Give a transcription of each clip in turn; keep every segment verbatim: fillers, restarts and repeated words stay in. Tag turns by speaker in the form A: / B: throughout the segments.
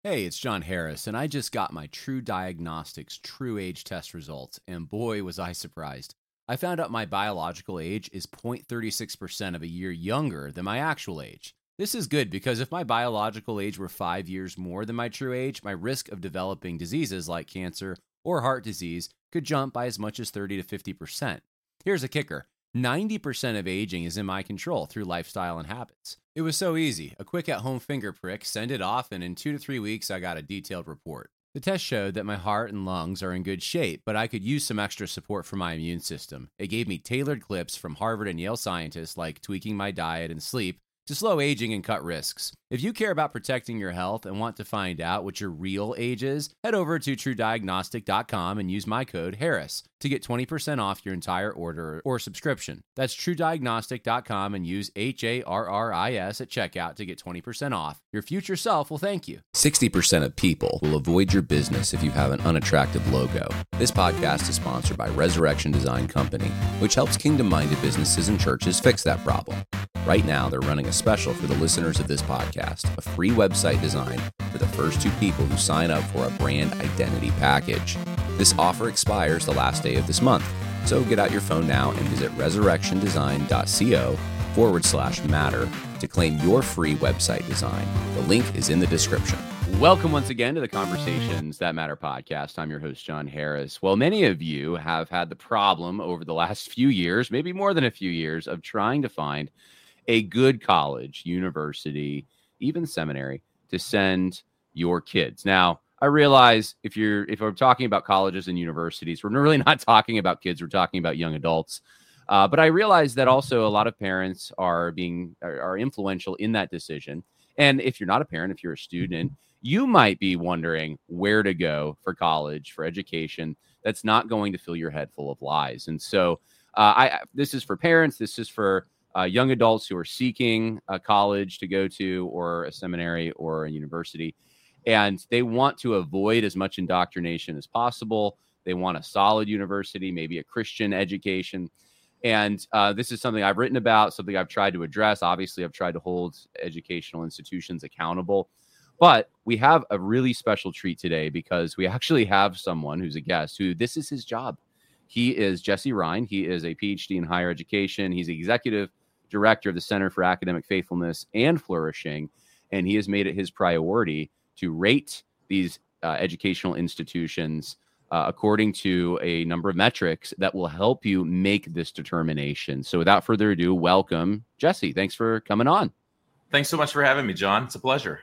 A: Hey, it's John Harris, and I just got my True Diagnostics True Age test results, and boy, was I surprised. I found out my biological age is zero point three six percent of a year younger than my actual age. This is good because if my biological age were five years more than my true age, my risk of developing diseases like cancer or heart disease could jump by as much as thirty to fifty percent. Here's a kicker. ninety percent of aging is in my control through lifestyle and habits. It was so easy. A quick at-home finger prick, send it off, and in two to three weeks, I got a detailed report. The test showed that my heart and lungs are in good shape, but I could use some extra support for my immune system. It gave me tailored clips from Harvard and Yale scientists like tweaking my diet and sleep to slow aging and cut risks. If you care about protecting your health and want to find out what your real age is, head over to true diagnostic dot com and use my code Harris to get twenty percent off your entire order or subscription. That's true diagnostic dot com and use H A R R I S at checkout to get twenty percent off. Your future self will thank you.
B: sixty percent of people will avoid your business if you have an unattractive logo. This podcast is sponsored by Resurrection Design Company, which helps kingdom-minded businesses and churches fix that problem. Right now, they're running a special for the listeners of this podcast, a free website design for the first two people who sign up for a brand identity package. This offer expires the last day of this month, so get out your phone now and visit resurrection design dot co forward slash matter to claim your free website design. The link is in the description.
A: Welcome once again to the Conversations That Matter podcast. I'm your host, John Harris. Well, many of you have had the problem over the last few years, maybe more than a few years, of trying to find a good college, university, even seminary to send your kids. Now, I realize if you're if we're talking about colleges and universities, we're really not talking about kids. We're talking about young adults. Uh, but I realize that also a lot of parents are being are, are influential in that decision. And if you're not a parent, if you're a student, you might be wondering where to go for college, for education. That's not going to fill your head full of lies. And so, uh, I this is for parents. This is for Uh, young adults who are seeking a college to go to or a seminary or a university, and they want to avoid as much indoctrination as possible. They want a solid university, maybe a Christian education. And uh, this is something I've written about, something I've tried to address. Obviously, I've tried to hold educational institutions accountable. But we have a really special treat today because we actually have someone who's a guest who this is his job. He is Jesse Ryan. He is a P H D in higher education. He's executive director of the Center for Academic Faithfulness and Flourishing, and he has made it his priority to rate these uh, educational institutions uh, according to a number of metrics that will help you make this determination. So without further ado, welcome, Jesse. Thanks for coming on.
C: Thanks so much for having me, John. It's a pleasure.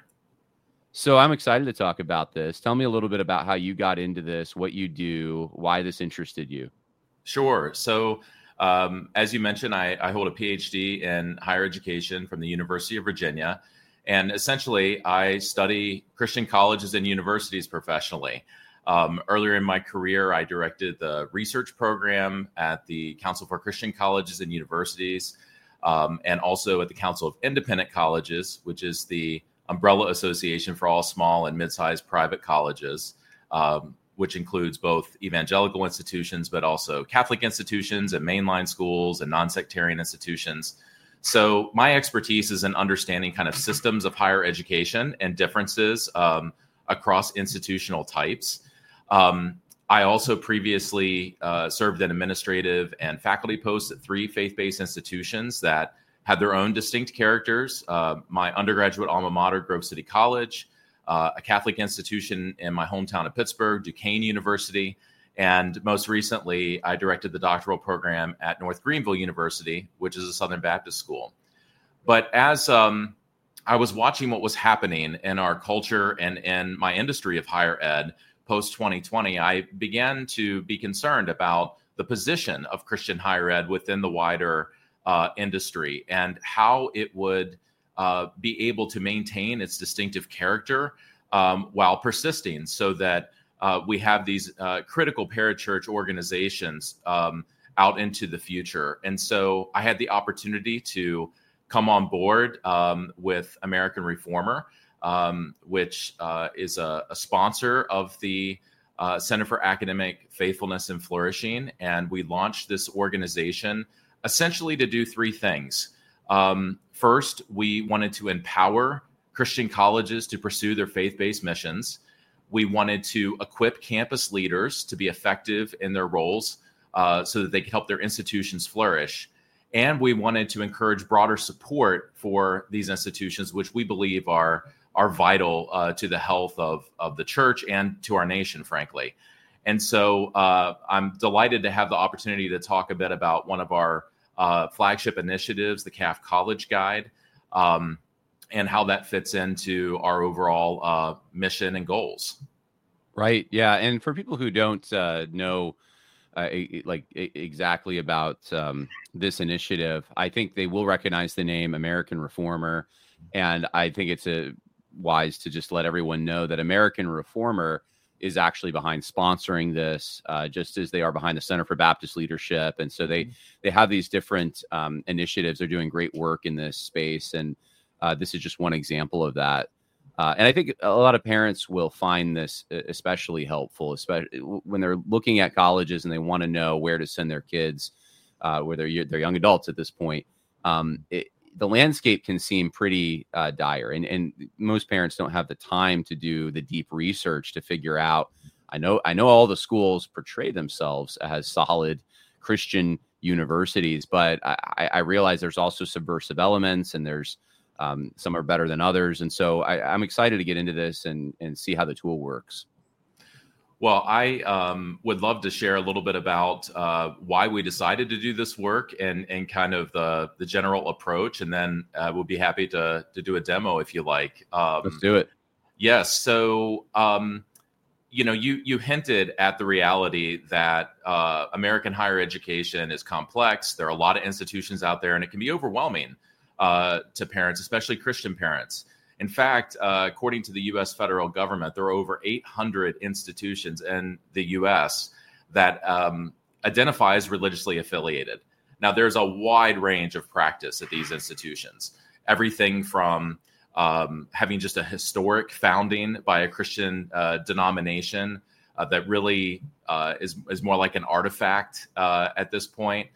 A: So I'm excited to talk about this. Tell me a little bit about how you got into this, what you do, why this interested you.
C: Sure. So Um, as you mentioned, I, I hold a P H D in higher education from the University of Virginia. And essentially, I study Christian colleges and universities professionally. Um, earlier in my career, I directed the research program at the Council for Christian Colleges and Universities, um, and also at the Council of Independent Colleges, which is the umbrella association for all small and mid-sized private colleges. Um, which includes both evangelical institutions, but also Catholic institutions and mainline schools and non-sectarian institutions. So my expertise is in understanding kind of systems of higher education and differences um, across institutional types. Um, I also previously uh, served in administrative and faculty posts at three faith-based institutions that had their own distinct characters. Uh, my undergraduate alma mater, Grove City College, Uh, a Catholic institution in my hometown of Pittsburgh, Duquesne University, and most recently, I directed the doctoral program at North Greenville University, which is a Southern Baptist school. But as um, I was watching what was happening in our culture and in my industry of higher ed post twenty twenty, I began to be concerned about the position of Christian higher ed within the wider uh, industry and how it would Uh, be able to maintain its distinctive character um, while persisting so that uh, we have these uh, critical parachurch organizations um, out into the future. And so I had the opportunity to come on board um, with American Reformer, um, which uh, is a, a sponsor of the uh, Center for Academic Faithfulness and Flourishing. And we launched this organization essentially to do three things. Um, first, we wanted to empower Christian colleges to pursue their faith-based missions. We wanted to equip campus leaders to be effective in their roles uh, so that they could help their institutions flourish. And we wanted to encourage broader support for these institutions, which we believe are, are vital uh, to the health of, of the church and to our nation, frankly. And so uh, I'm delighted to have the opportunity to talk a bit about one of our uh, flagship initiatives, the C A F College Guide, um, and how that fits into our overall uh, mission and goals.
A: Right. Yeah. And for people who don't uh, know uh, like exactly about um, this initiative, I think they will recognize the name American Reformer. And I think it's a wise to just let everyone know that American Reformer is actually behind sponsoring this, uh, just as they are behind the Center for Baptist Leadership. And so they, they have these different um, initiatives. They're doing great work in this space. And uh, this is just one example of that. Uh, and I think a lot of parents will find this especially helpful, especially when they're looking at colleges and they want to know where to send their kids, uh, where they're, they're young adults at this point. Um, it, the landscape can seem pretty uh, dire, and, and most parents don't have the time to do the deep research to figure out. I know, I know all the schools portray themselves as solid Christian universities, but I, I realize there's also subversive elements, and there's um, some are better than others. And so I, I'm excited to get into this and, and see how the tool works.
C: Well, I um, would love to share a little bit about uh, why we decided to do this work and and kind of the the general approach, and then uh, we'll be happy to to do a demo if you like. Um,
A: Let's do it.
C: Yes. So, um, you know, you you hinted at the reality that uh, American higher education is complex. There are a lot of institutions out there, and it can be overwhelming uh, to parents, especially Christian parents. In fact, uh, according to the U S federal government, there are over eight hundred institutions in the U S that um, identify as religiously affiliated. Now, there's a wide range of practice at these institutions, everything from um, having just a historic founding by a Christian uh, denomination uh, that really uh, is, is more like an artifact uh, at this point,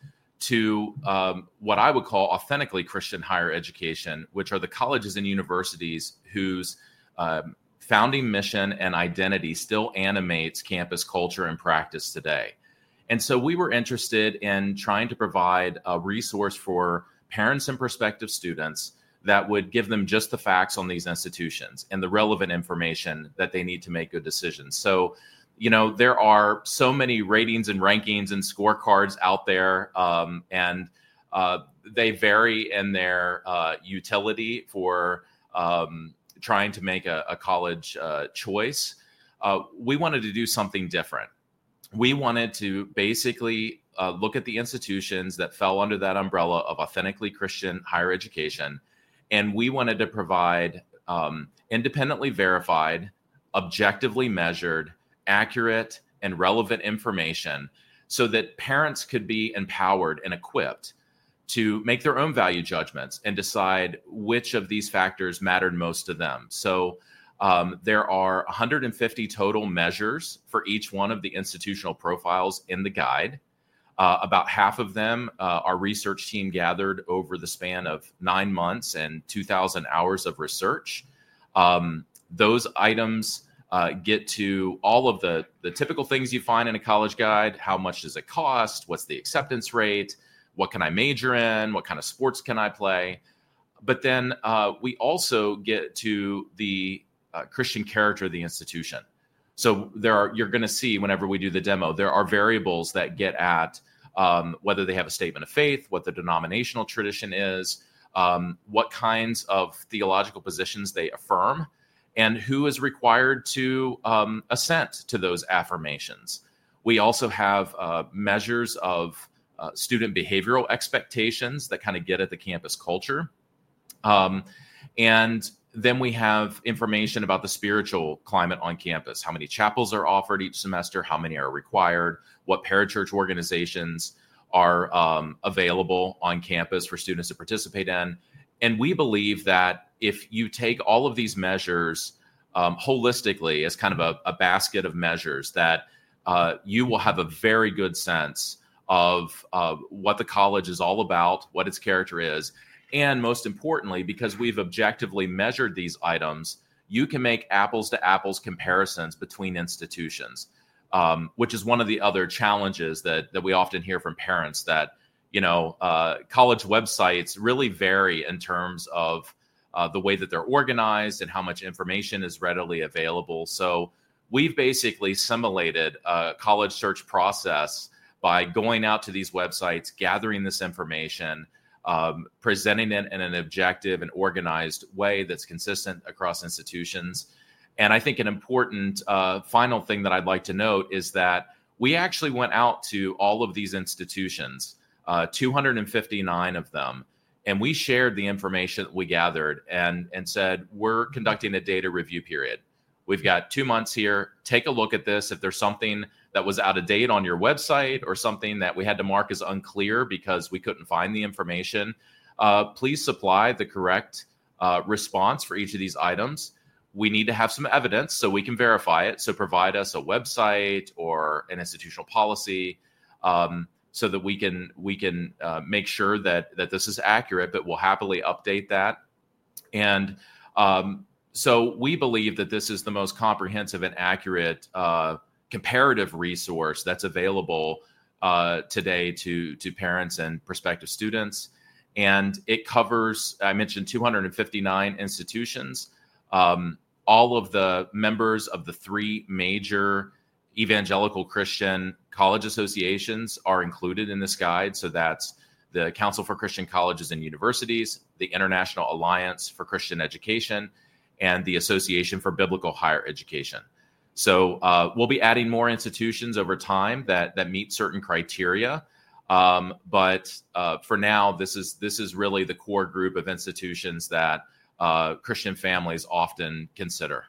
C: to um, what I would call authentically Christian higher education, which are the colleges and universities whose um, founding mission and identity still animates campus culture and practice today. And so we were interested in trying to provide a resource for parents and prospective students that would give them just the facts on these institutions and the relevant information that they need to make good decisions. So, you know, there are so many ratings and rankings and scorecards out there, um, and uh, they vary in their uh, utility for um, trying to make a, a college uh, choice. Uh, we wanted to do something different. We wanted to basically uh, look at the institutions that fell under that umbrella of authentically Christian higher education, and we wanted to provide um, independently verified, objectively measured, accurate and relevant information so that parents could be empowered and equipped to make their own value judgments and decide which of these factors mattered most to them. So um, there are one hundred fifty total measures for each one of the institutional profiles in the guide. Uh, about half of them uh, our research team gathered over the span of nine months and two thousand hours of research. Um, those items Uh, get to all of the, the typical things you find in a college guide. How much does it cost? What's the acceptance rate? What can I major in? What kind of sports can I play? But then uh, we also get to the uh, Christian character of the institution. So there are, you're going to see whenever we do the demo, there are variables that get at um, whether they have a statement of faith, what the denominational tradition is, um, what kinds of theological positions they affirm, and who is required to um, assent to those affirmations. We also have uh, measures of uh, student behavioral expectations that kind of get at the campus culture. Um, and then we have information about the spiritual climate on campus, how many chapels are offered each semester, how many are required, what parachurch organizations are um, available on campus for students to participate in. And we believe that if you take all of these measures um, holistically as kind of a, a basket of measures, that uh, you will have a very good sense of uh, what the college is all about, what its character is, And most importantly, because we've objectively measured these items, you can make apples to apples comparisons between institutions, um, which is one of the other challenges that, that we often hear from parents, that, you know, uh, college websites really vary in terms of uh, the way that they're organized and how much information is readily available. So we've basically simulated a college search process by going out to these websites, gathering this information, um, presenting it in an objective and organized way that's consistent across institutions. And I think an important uh, final thing that I'd like to note is that we actually went out to all of these institutions, uh, two hundred fifty-nine of them, and we shared the information that we gathered and, and said, we're conducting a data review period. We've got two months here. Take a look at this. If there's something that was out of date on your website or something that we had to mark as unclear because we couldn't find the information, uh, please supply the correct uh, response for each of these items. We need to have some evidence so we can verify it. So provide us a website or an institutional policy um, so that we can we can uh, make sure that that this is accurate, but we'll happily update that. And um, so we believe that this is the most comprehensive and accurate uh, comparative resource that's available uh, today to, to parents and prospective students. And it covers, I mentioned two hundred fifty-nine institutions. Um, all of the members of the three major evangelical Christian college associations are included in this guide. So that's the Council for Christian Colleges and Universities, the International Alliance for Christian Education, and the Association for Biblical Higher Education. So uh, we'll be adding more institutions over time that that meet certain criteria. Um, but uh, for now, this is this is really the core group of institutions that uh, Christian families often consider.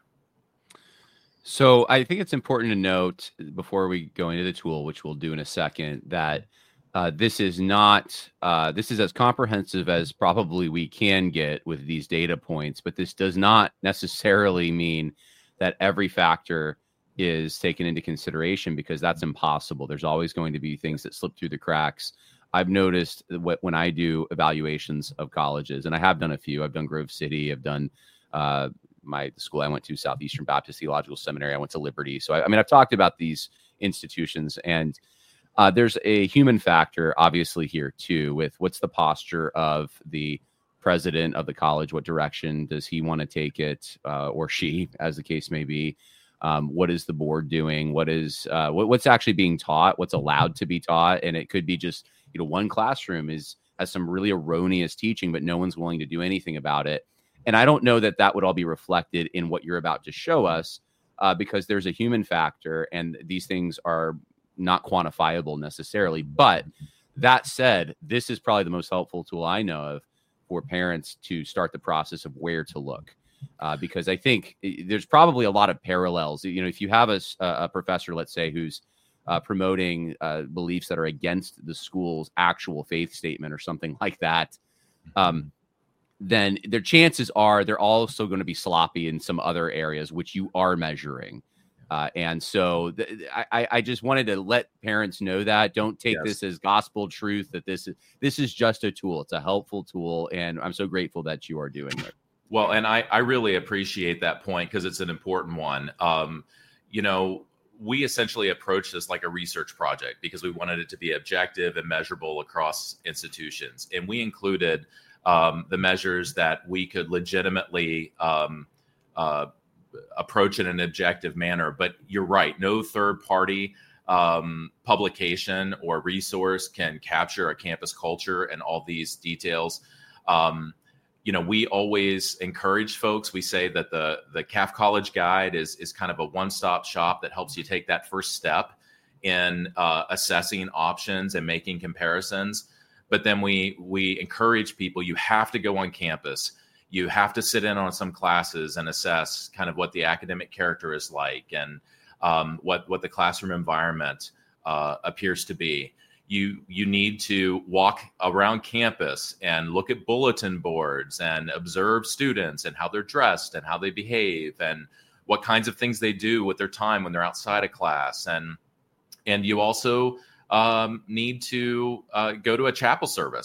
A: So I think it's important to note before we go into the tool, which we'll do in a second, that uh, this is not uh, this is as comprehensive as probably we can get with these data points, but this does not necessarily mean that every factor is taken into consideration, because that's impossible. There's always going to be things that slip through the cracks. I've noticed that when I do evaluations of colleges, and I have done a few, I've done Grove City, I've done uh, my the school I went to, Southeastern Baptist Theological Seminary. I went to Liberty. So, I, I mean, I've talked about these institutions, and uh, there's a human factor, obviously, here, too, with what's the posture of the president of the college. What direction does he want to take it, uh, or she, as the case may be? Um, what is the board doing? What is uh, what, what's actually being taught? What's allowed to be taught? And it could be just, you know, one classroom is has some really erroneous teaching, but no one's willing to do anything about it. And I don't know that that would all be reflected in what you're about to show us, uh, because there's a human factor, and these things are not quantifiable necessarily. But that said, this is probably the most helpful tool I know of for parents to start the process of where to look. Uh, because I think there's probably a lot of parallels. You know, if you have a, a professor, let's say, who's uh, promoting uh, beliefs that are against the school's actual faith statement or something like that, um, then their chances are they're also going to be sloppy in some other areas, which you are measuring. Uh, and so th- I, I just wanted to let parents know that. Don't take yes. this as gospel truth, that this is, this is just a tool. It's a helpful tool. And I'm so grateful that you are doing it.
C: Well, and I, I really appreciate that point, because it's an important one. Um, you know, we essentially approached this like a research project because we wanted it to be objective and measurable across institutions. And we included um, the measures that we could legitimately um, uh, approach in an objective manner. But you're right, no third party um, publication or resource can capture a campus culture and all these details. Um, You know, we always encourage folks. We say that the the C A F College Guide is is kind of a one-stop shop that helps you take that first step in uh, assessing options and making comparisons. But then we we encourage people, you have to go on campus. You have to sit in on some classes and assess kind of what the academic character is like, and um, what what the classroom environment uh, appears to be. You you need to walk around campus and look at bulletin boards and observe students and how they're dressed and how they behave and what kinds of things they do with their time when they're outside of class. And and you also um, need to uh, go to a chapel service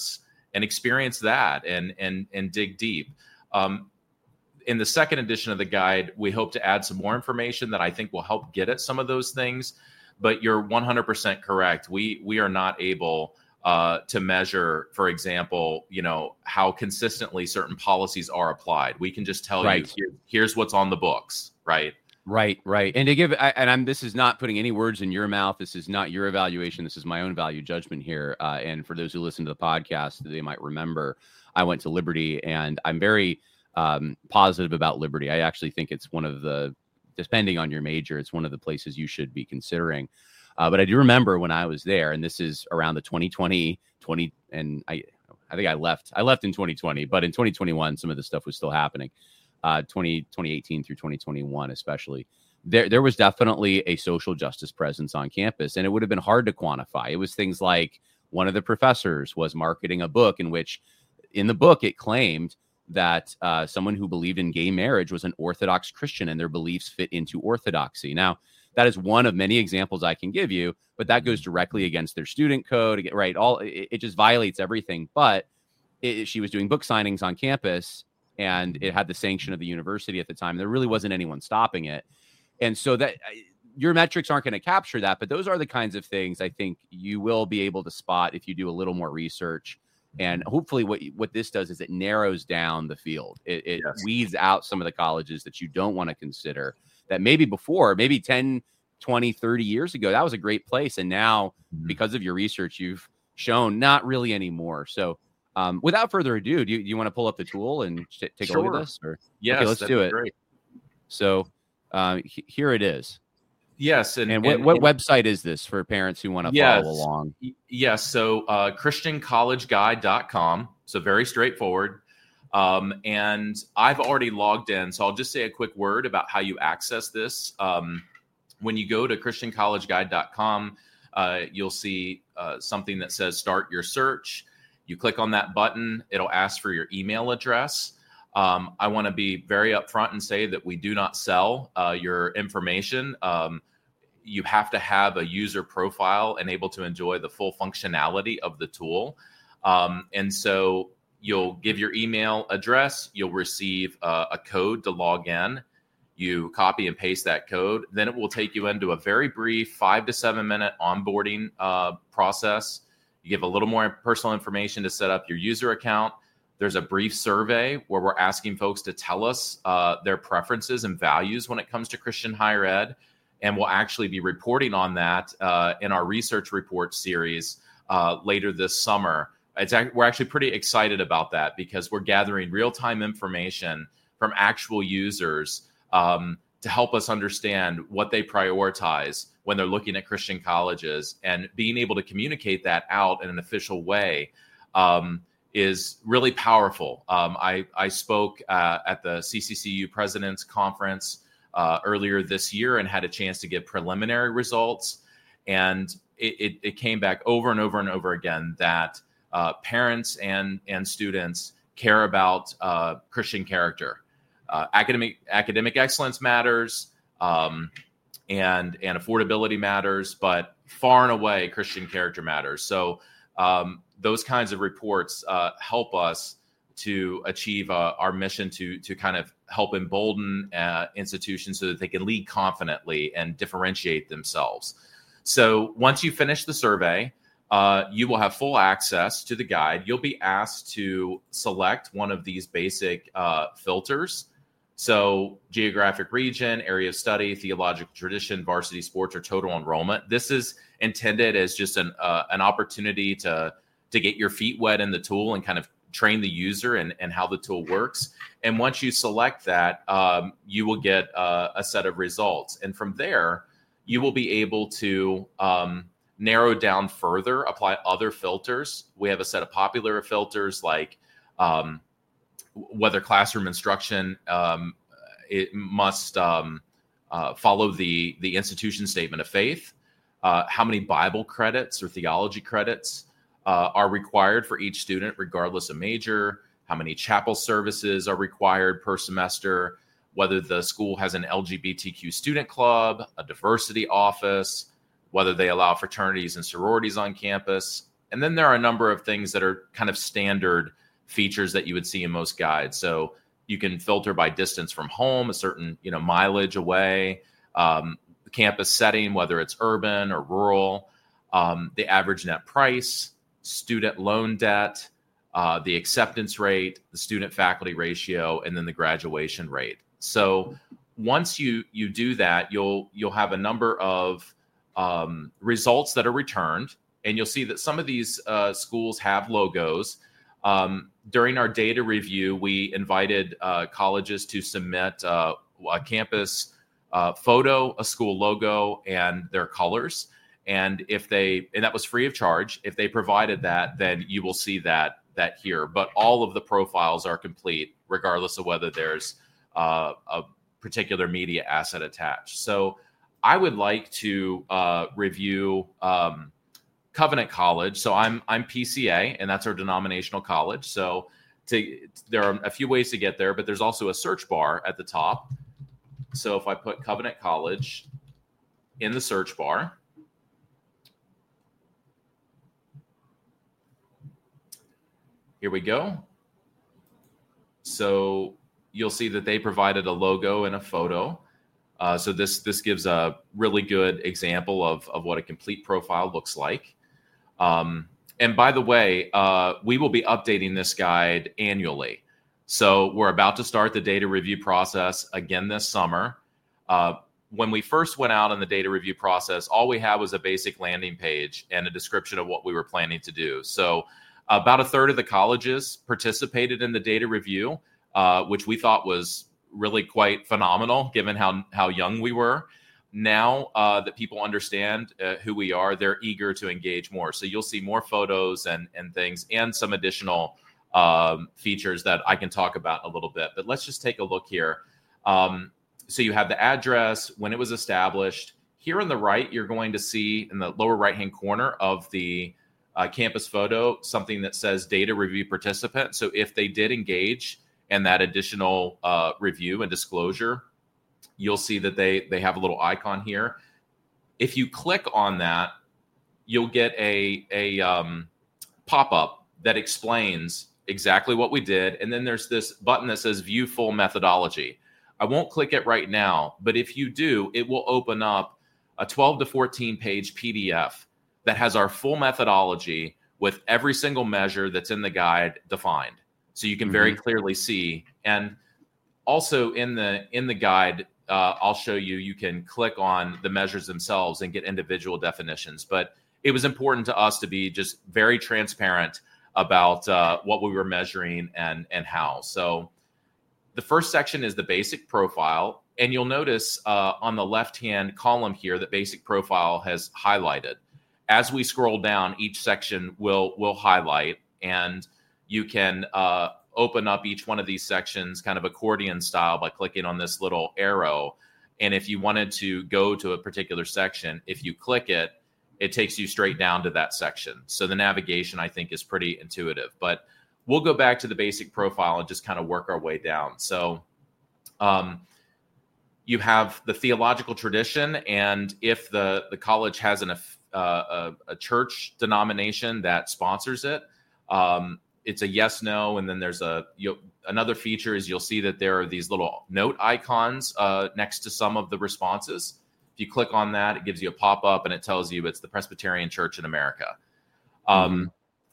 C: and experience that and and and dig deep. Um, in the second edition of the guide, we hope to add some more information that I think will help get at some of those things. But you're one hundred percent correct. We we are not able uh, to measure, for example, you know, how consistently certain policies are applied. We can just tell
A: right.
C: you, here, here's what's on the books, right?
A: Right, right. And to give, I, and I'm, this is not putting any words in your mouth. This is not your evaluation. This is my own value judgment here. Uh, and for those who listen to the podcast, they might remember I went to Liberty, and I'm very um, positive about Liberty. I actually think it's one of the, depending on your major, it's one of the places you should be considering. Uh, but I do remember when I was there, and this is around the twenty twenty, twenty, and I, I think I left, I left in twenty twenty, but in twenty twenty-one, some of this stuff was still happening. Uh, twenty, twenty eighteen through twenty twenty-one, especially, there there was definitely a social justice presence on campus, and it would have been hard to quantify. It was things like one of the professors was marketing a book in which, in the book, it claimed that uh, someone who believed in gay marriage was an Orthodox Christian and their beliefs fit into Orthodoxy. Now, that is one of many examples I can give you, but that goes directly against their student code, right? All it, it just violates everything. But it, she was doing book signings on campus, and it had the sanction of the university at the time. There really wasn't anyone stopping it. And so that your metrics aren't going to capture that, but those are the kinds of things I think you will be able to spot if you do a little more research. And hopefully what, what this does is it narrows down the field. It, it yes. weeds out some of the colleges that you don't want to consider, that maybe before, maybe ten, twenty, thirty years ago, that was a great place. And now mm-hmm. because of your research, you've shown not really anymore. So Um, without further ado, do you, do you want to pull up the tool and sh- take
C: sure.
A: a look at this? Or?
C: Yes,
A: okay, let's do it.
C: Great.
A: So uh, h- here it is.
C: Yes.
A: And, and what,
C: and,
A: what
C: and,
A: website is this for parents who want to
C: yes,
A: follow along?
C: Yes. So uh, Christian College Guide dot com. So very straightforward. Um, and I've already logged in. So I'll just say a quick word about how you access this. Um, when you go to Christian College Guide dot com, uh, you'll see uh, something that says start your search. You click on that button, it'll ask for your email address. Um, I want to be very upfront and say that we do not sell uh, your information. Um, you have to have a user profile and able to enjoy the full functionality of the tool. Um, and so you'll give your email address, you'll receive uh, a code to log in. You copy and paste that code. Then it will take you into a very brief five to seven minute onboarding uh, process. You give a little more personal information to set up your user account. There's a brief survey where we're asking folks to tell us uh, their preferences and values when it comes to Christian higher ed. And we'll actually be reporting on that uh, in our research report series uh, later this summer. It's, we're actually pretty excited about that because we're gathering real-time information from actual users um, to help us understand what they prioritize when they're looking at Christian colleges, and being able to communicate that out in an official way um, is really powerful. Um, I, I spoke uh, at the C C C U President's Conference uh, earlier this year and had a chance to give preliminary results. And it, it, it came back over and over and over again that uh, parents and, and students care about uh, Christian character. Uh, academic academic excellence matters, um, and and affordability matters, but far and away Christian character matters. So um, those kinds of reports uh, help us to achieve uh, our mission to to kind of help embolden uh, institutions so that they can lead confidently and differentiate themselves. So once you finish the survey, uh, you will have full access to the guide. You'll be asked to select one of these basic uh, filters. So geographic region, area of study, theological tradition, varsity sports, or total enrollment. This is intended as just an uh, an opportunity to to get your feet wet in the tool and kind of train the user and, and how the tool works. And once you select that, um, you will get uh, a set of results. And from there, you will be able to um, narrow down further, apply other filters. We have a set of popular filters like um, whether classroom instruction um, it must um, uh, follow the, the institution statement of faith, uh, how many Bible credits or theology credits uh, are required for each student, regardless of major, how many chapel services are required per semester, whether the school has an L G B T Q student club, a diversity office, whether they allow fraternities and sororities on campus, and then there are a number of things that are kind of standard features that you would see in most guides. So you can filter by distance from home, a certain, you know, mileage away, um, the campus setting, whether it's urban or rural, um, the average net price, student loan debt, uh, the acceptance rate, the student faculty ratio, and then the graduation rate. So once you you do that, you'll you'll have a number of um, results that are returned, and you'll see that some of these uh, schools have logos. Um, during our data review, we invited uh, colleges to submit uh, a campus uh, photo, a school logo, and their colors. And if they, and that was free of charge. If they provided that, then you will see that that here. But all of the profiles are complete, regardless of whether there's uh, a particular media asset attached. So I would like to uh, review um, Covenant College. So I'm I'm P C A, and that's our denominational college. So to, there are a few ways to get there, but there's also a search bar at the top. So if I put Covenant College in the search bar, here we go. So you'll see that they provided a logo and a photo. Uh, so this this gives a really good example of, of what a complete profile looks like. Um, and by the way, uh, we will be updating this guide annually. So we're about to start the data review process again this summer. Uh, when we first went out on the data review process, all we had was a basic landing page and a description of what we were planning to do. So about a third of the colleges participated in the data review, uh, which we thought was really quite phenomenal given how, how young we were. Now uh, that people understand uh, who we are, they're eager to engage more. So you'll see more photos and, and things and some additional um, features that I can talk about a little bit. But let's just take a look here. Um, so you have the address, when it was established. Here on the right, you're going to see in the lower right-hand corner of the uh, campus photo, something that says data review participant. So if they did engage in that additional uh, review and disclosure, you'll see that they they have a little icon here. If you click on that, you'll get a, a um, pop-up that explains exactly what we did. And then there's this button that says View Full Methodology. I won't click it right now, but if you do, it will open up a twelve to fourteen page P D F that has our full methodology with every single measure that's in the guide defined. So you can very mm-hmm. clearly see. And also in the in the guide, Uh, I'll show you, you can click on the measures themselves and get individual definitions. But it was important to us to be just very transparent about uh, what we were measuring and, and how. So the first section is the basic profile. And you'll notice uh, on the left-hand column here that basic profile has highlighted. As we scroll down, each section will, will highlight, and you can uh, open up each one of these sections kind of accordion style by clicking on this little arrow. And if you wanted to go to a particular section, if you click it, it takes you straight down to that section. So the navigation, I think, is pretty intuitive. But we'll go back to the basic profile and just kind of work our way down. So um, you have the theological tradition, and if the, the college has an, uh, a, a church denomination that sponsors it, um, it's a yes, no, and then there's a you another feature is you'll see that there are these little note icons uh, next to some of the responses. If you click on that, it gives you a pop-up and it tells you it's the Presbyterian Church in America. Um, mm-hmm.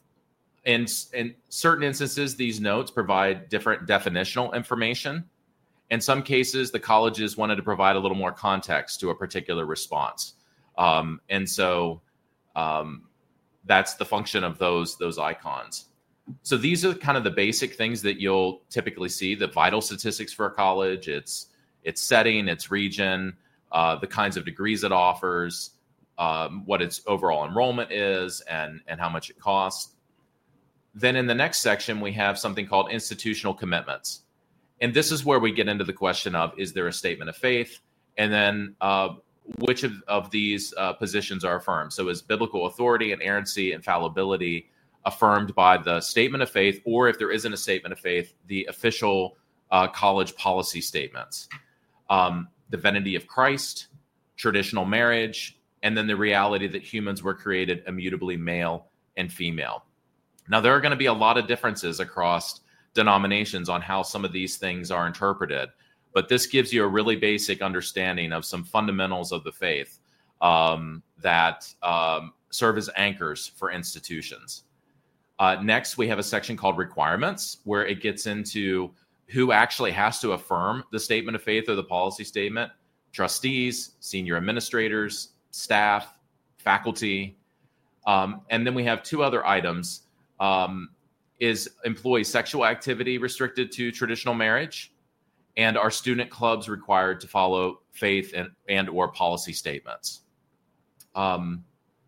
C: And in certain instances, these notes provide different definitional information. In some cases, the colleges wanted to provide a little more context to a particular response. Um, and so um, that's the function of those, those icons. So these are kind of the basic things that you'll typically see, the vital statistics for a college, its its setting, its region, uh, the kinds of degrees it offers, um, what its overall enrollment is, and, and how much it costs. Then in the next section, we have something called institutional commitments. And this is where we get into the question of, is there a statement of faith? And then uh, which of, of these uh, positions are affirmed? So is biblical authority, inerrancy, infallibility affirmed by the statement of faith, or if there isn't a statement of faith, the official uh, college policy statements, um, the divinity of Christ, traditional marriage, and then the reality that humans were created immutably male and female. Now, there are going to be a lot of differences across denominations on how some of these things are interpreted, but this gives you a really basic understanding of some fundamentals of the faith um, that um, serve as anchors for institutions. Uh, next, we have a section called requirements, where it gets into who actually has to affirm the statement of faith or the policy statement: trustees, senior administrators, staff, faculty. Um, and then we have two other items. Um, is employee sexual activity restricted to traditional marriage? And are student clubs required to follow faith and, and or policy statements? Um,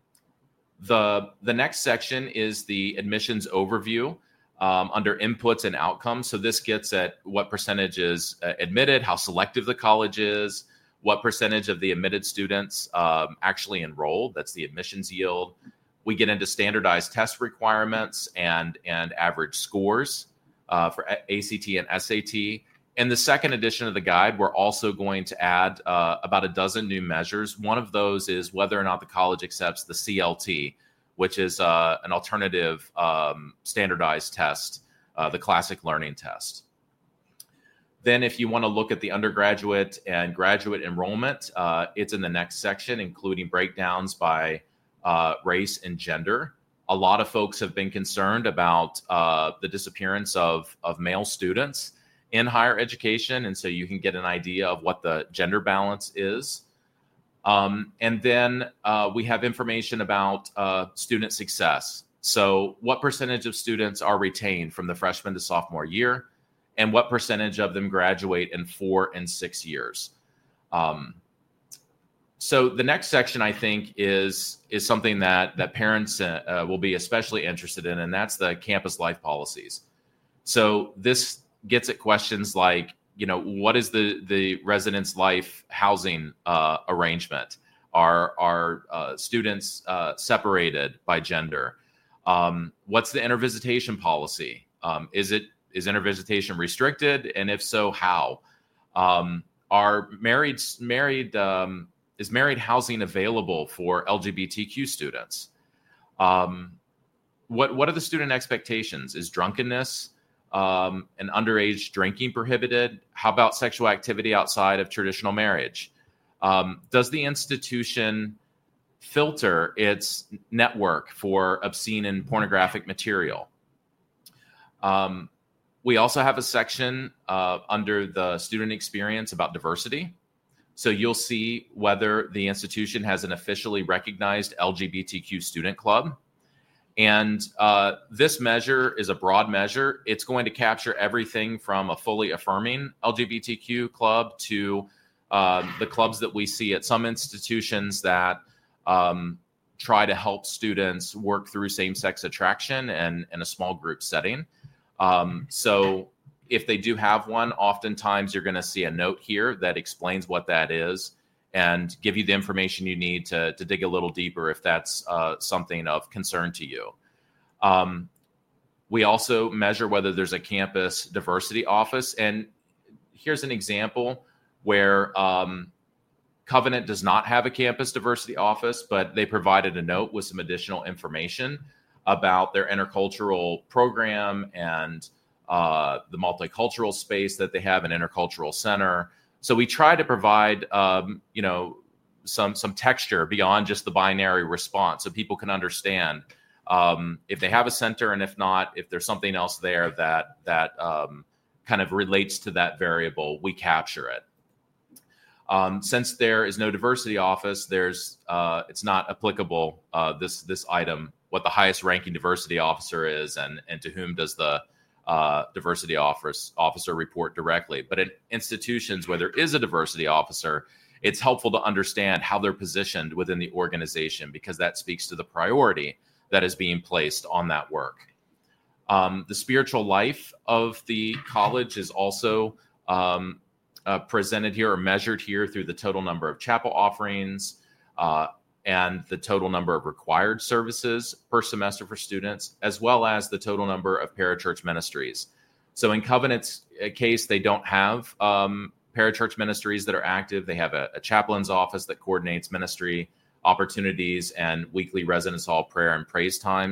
C: the, the next section is the admissions overview um, under inputs and outcomes. So this gets at what percentage is uh, admitted, how selective the college is, what percentage of the admitted students um, actually enrolled. That's the admissions yield. We get into standardized test requirements and, and average scores uh, for A C T and S A T. In the second edition of the guide, we're also going to add uh, about a dozen new measures. One of those is whether or not the college accepts the C L T, which is uh, an alternative um, standardized test, uh, the classic learning test. Then if you want to look at the undergraduate and graduate enrollment, uh, it's in the next section, including breakdowns by uh, race and gender. A lot of folks have been concerned about uh, the disappearance of, of male students in higher education, and so you can get an idea of what the gender balance is. Um, and then uh, we have information about uh, student success. So what percentage of students are retained from the freshman to sophomore year, and what percentage of them graduate in four and six years. Um, so the next section, I think, is is something that that parents uh, will be especially interested in, and that's the campus life policies. So this gets at questions like, you know, what is the the residence life housing uh, arrangement? Are are uh, students uh, separated by gender? Um, what's the intervisitation policy? Um, is it is intervisitation restricted, and if so, how? Um, are married married um, is married housing available for L G B T Q students? Um, what what are the student expectations? Is drunkenness um, and underage drinking prohibited? How about sexual activity outside of traditional marriage? Um, does the institution filter its network for obscene and pornographic material? Um, we also have a section uh, under the student experience about diversity. So you'll see whether the institution has an officially recognized L G B T Q student club. And uh, this measure is a broad measure. It's going to capture everything from a fully affirming L G B T Q club to uh, the clubs that we see at some institutions that um, try to help students work through same-sex attraction and in a small group setting. Um, so if they do have one, oftentimes you're going to see a note here that explains what that is and give you the information you need to, to dig a little deeper if that's uh, something of concern to you. Um, we also measure whether there's a campus diversity office. And here's an example where um, Covenant does not have a campus diversity office, but they provided a note with some additional information about their intercultural program and uh, the multicultural space that they have, an intercultural center. So we try to provide, um, you know, some some texture beyond just the binary response, so people can understand um, if they have a center, and if not, if there's something else there that that um, kind of relates to that variable, we capture it. Um, since there is no diversity office, there's uh, it's not applicable uh, this this item, what the highest ranking diversity officer is, and and to whom does the uh, diversity office officer report directly. But in institutions where there is a diversity officer, it's helpful to understand how they're positioned within the organization, because that speaks to the priority that is being placed on that work. Um, the spiritual life of the college is also um, uh, presented here or measured here through the total number of chapel offerings uh, and the total number of required services per semester for students, as well as the total number of parachurch ministries. So in Covenant's case, they don't have um, parachurch ministries that are active. They have a, a chaplain's office that coordinates ministry opportunities and weekly residence hall prayer and praise times.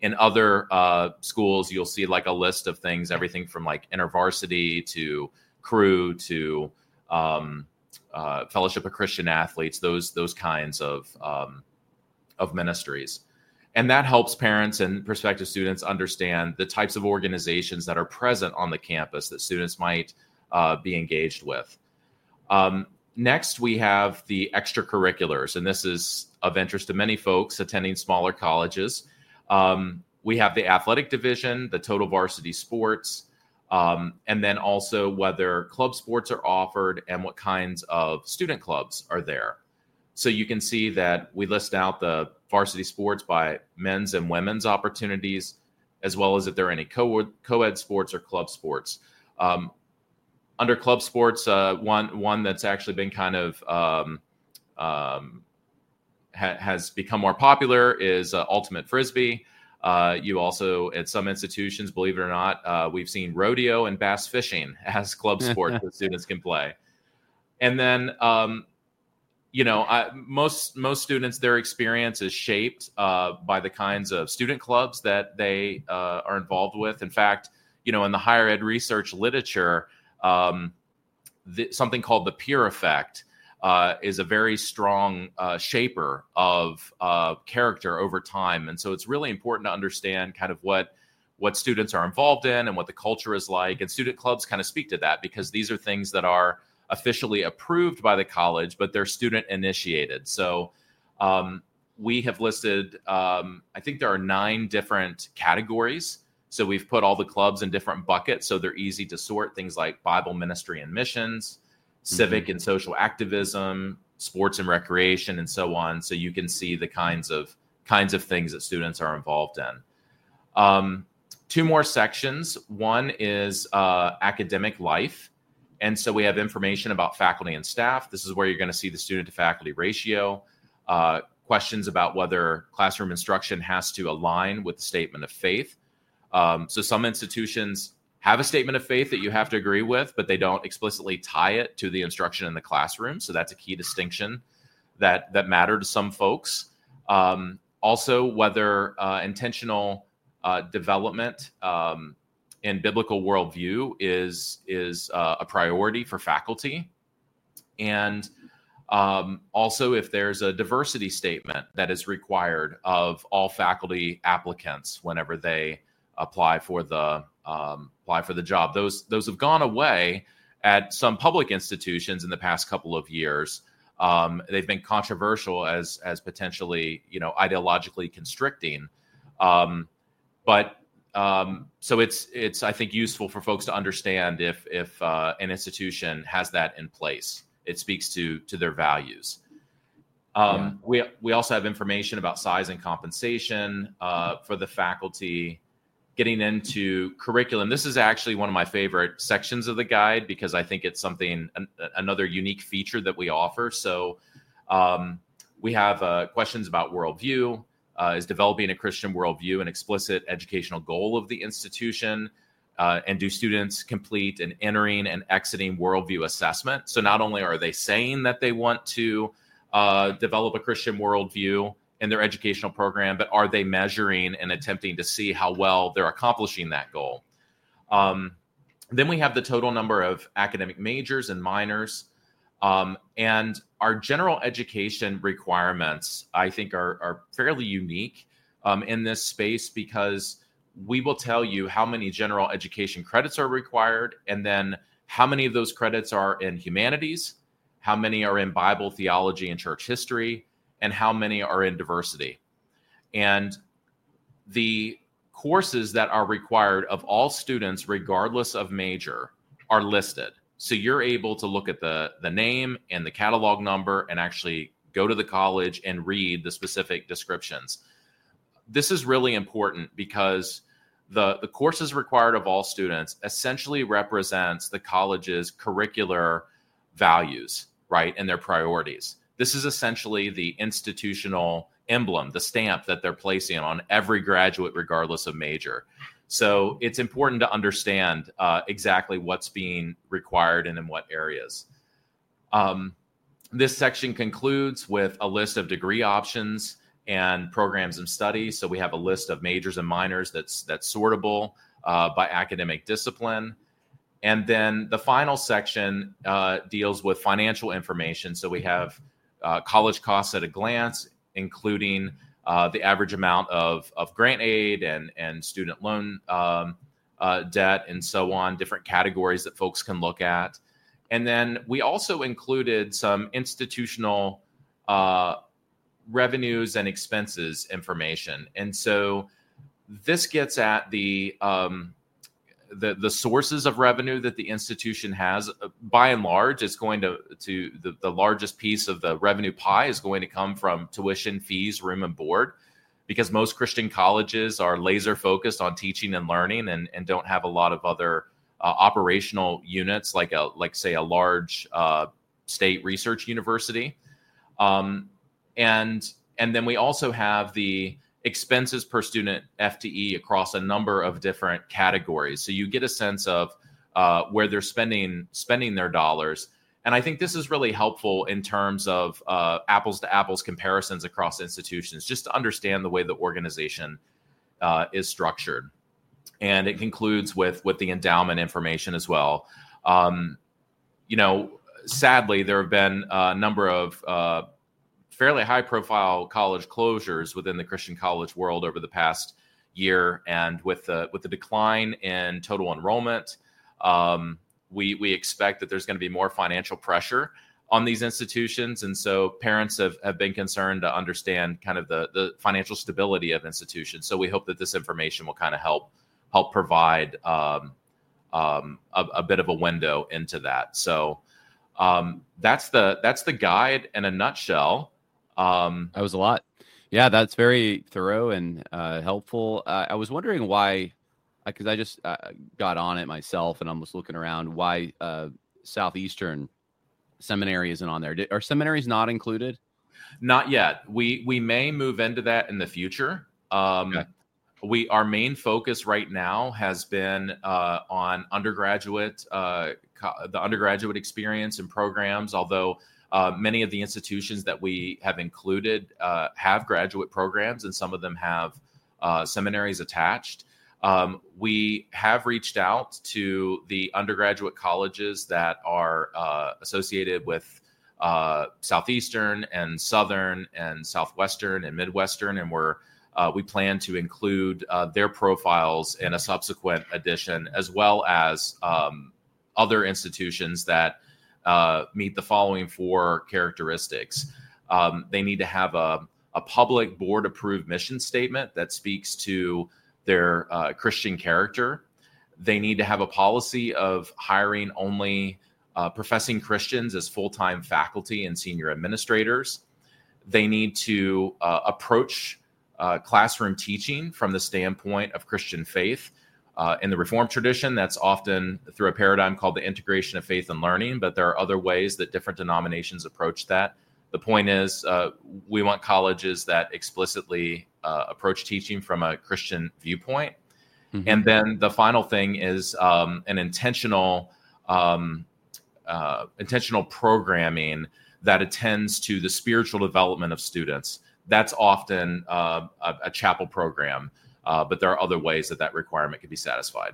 C: in other uh, schools, you'll see like a list of things, everything from like InterVarsity to Crew to um, uh, Fellowship of Christian Athletes, those those kinds of um, of ministries. And that helps parents and prospective students understand the types of organizations that are present on the campus that students might uh, be engaged with. Um, next, we have the extracurriculars, and this is of interest to many folks attending smaller colleges. Um, we have the athletic division, the total varsity sports, um, and then also whether club sports are offered and what kinds of student clubs are there. So you can see that we list out the varsity sports by men's and women's opportunities, as well as if there are any co- co-ed sports or club sports. Um, under club sports, uh, one one that's actually been kind of um, um, ha- has become more popular is uh, Ultimate Frisbee. Uh, you also, at some institutions, believe it or not, uh, we've seen rodeo and bass fishing as club sports that students can play. And then um, You know, I, most most students, their experience is shaped uh, by the kinds of student clubs that they uh, are involved with. In fact, you know, in the higher ed research literature, um, the, something called the peer effect uh, is a very strong uh, shaper of uh, character over time. And so it's really important to understand kind of what what students are involved in and what the culture is like. And student clubs kind of speak to that because these are things that are officially approved by the college, but they're student initiated. So um, we have listed, um, I think there are nine different categories. So we've put all the clubs in different buckets so they're easy to sort, things like Bible ministry and missions, mm-hmm. civic and social activism, sports and recreation, and so on. So you can see the kinds of kinds of things that students are involved in. Um, two more sections. One is uh, academic life. And so we have information about faculty and staff. This is where you're going to see the student to faculty ratio, uh, questions about whether classroom instruction has to align with the statement of faith. Um, so some institutions have a statement of faith that you have to agree with, but they don't explicitly tie it to the instruction in the classroom. So that's a key distinction that, that matter to some folks. Um, also, whether uh, intentional uh, development um, in biblical worldview is is uh, a priority for faculty, and um, also if there's a diversity statement that is required of all faculty applicants whenever they apply for the um, apply for the job. Those those have gone away at some public institutions in the past couple of years. Um, they've been controversial as as potentially you know ideologically constricting, um, but. Um, so it's it's I think useful for folks to understand if if uh, an institution has that in place. It speaks to to their values. Um, yeah. We we also have information about size and compensation uh, for the faculty. Getting into curriculum, this is actually one of my favorite sections of the guide because I think it's something an, another unique feature that we offer. So um, we have uh, questions about worldview. Uh, is developing a Christian worldview an explicit educational goal of the institution? Uh, and do students complete an entering and exiting worldview assessment? So not only are they saying that they want to uh, develop a Christian worldview in their educational program, but are they measuring and attempting to see how well they're accomplishing that goal? Um, then we have the total number of academic majors and minors. Um, and our general education requirements, I think, are, are fairly unique um, in this space because we will tell you how many general education credits are required, and then how many of those credits are in humanities, how many are in Bible, theology, and church history, and how many are in diversity. And the courses that are required of all students, regardless of major, are listed. So you're able to look at the, the name and the catalog number and actually go to the college and read the specific descriptions. This is really important because the, the courses required of all students essentially represents the college's curricular values, right, and their priorities. This is essentially the institutional emblem, the stamp that they're placing on every graduate, regardless of major. So it's important to understand uh, exactly what's being required and in what areas. Um, this section concludes with a list of degree options and programs and studies. So we have a list of majors and minors that's that's sortable uh, by academic discipline. And then the final section uh, deals with financial information. So we have uh, college costs at a glance, including uh, the average amount of, of grant aid and, and student loan um, uh, debt and so on, different categories that folks can look at. And then we also included some institutional uh, revenues and expenses information. And so this gets at the um, the the sources of revenue that the institution has. By and large, it's going to to the, the largest piece of the revenue pie is going to come from tuition, fees, room and board, because most Christian colleges are laser focused on teaching and learning and, and don't have a lot of other uh, operational units like a like say a large uh, state research university. Um, and and then we also have the expenses per student F T E across a number of different categories. So you get a sense of uh, where they're spending spending their dollars. And I think this is really helpful in terms of uh, apples to apples comparisons across institutions, just to understand the way the organization uh, is structured. And it concludes with, with the endowment information as well. Um, you know, sadly, there have been a number of uh, fairly high profile college closures within the Christian college world over the past year. And with the, with the decline in total enrollment, um, we, we expect that there's going to be more financial pressure on these institutions. And so parents have, have been concerned to understand kind of the, the financial stability of institutions. So we hope that this information will kind of help, help provide um, um, a, a bit of a window into that. So um, that's the, that's the guide in a nutshell.
A: Um, that was a lot. Yeah, that's very thorough and uh, helpful. Uh, I was wondering why, because I just uh, got on it myself and I'm just looking around, why uh, Southeastern Seminary isn't on there. Did, are seminaries not included?
C: Not yet. We we may move into that in the future. Um, okay. We our main focus right now has been uh, on undergraduate, uh, co- the undergraduate experience and programs, although Uh, many of the institutions that we have included uh, have graduate programs, and some of them have uh, seminaries attached. Um, we have reached out to the undergraduate colleges that are uh, associated with uh, Southeastern and Southern and Southwestern and Midwestern, and we're uh, we plan to include uh, their profiles in a subsequent edition, as well as um, other institutions that Uh, meet the following four characteristics. Um, they need to have a, a public board approved mission statement that speaks to their uh, Christian character. They need to have a policy of hiring only uh, professing Christians as full-time faculty and senior administrators. They need to uh, approach uh, classroom teaching from the standpoint of Christian faith. Uh, in the Reformed tradition, that's often through a paradigm called the integration of faith and learning, but there are other ways that different denominations approach that. The point is, uh, we want colleges that explicitly uh, approach teaching from a Christian viewpoint. Mm-hmm. And then the final thing is um, an intentional, um, uh, intentional programming that attends to the spiritual development of students. That's often uh, a, a chapel program. Uh, but there are other ways that that requirement can be satisfied.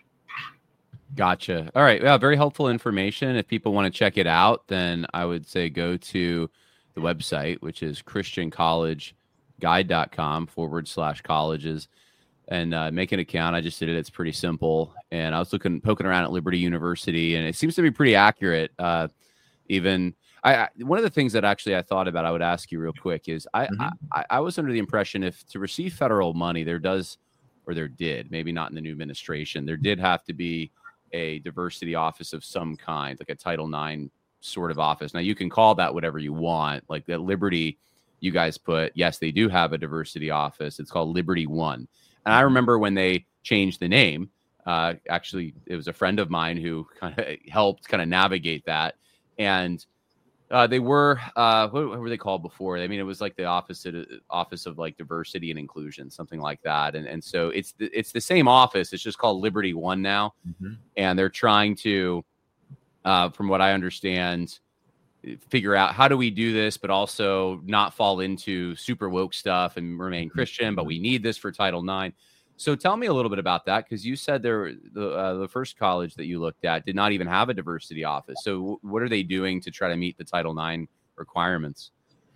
A: Gotcha. All right. Yeah, very helpful information. If people want to check it out, then I would say go to the website, which is christiancollegeguide.com forward slash colleges and uh, make an account. I just did it. It's pretty simple. And I was looking, poking around at Liberty University, and it seems to be pretty accurate. Uh, even I, I, one of the things that actually I thought about, I would ask you real quick is I, mm-hmm. I, I was under the impression if to receive federal money, there does, or there did, maybe not in the new administration, there did have to be a diversity office of some kind, like a Title nine sort of office. Now you can call that whatever you want. Like that Liberty, you guys put, yes, they do have a diversity office. It's called Liberty One. And I remember when they changed the name, uh, actually, it was a friend of mine who kind of helped kind of navigate that. And Uh, they were, uh, what, what were they called before? I mean, it was like the office, office of like diversity and inclusion, something like that. And and so it's the, it's the same office. It's just called Liberty One now. Mm-hmm. And they're trying to, uh, from what I understand, figure out how do we do this, but also not fall into super woke stuff and remain Christian, but we need this for Title nine. So tell me a little bit about that, because you said there the uh, the first college that you looked at did not even have a diversity office. So w- what are they doing to try to meet the Title nine requirements?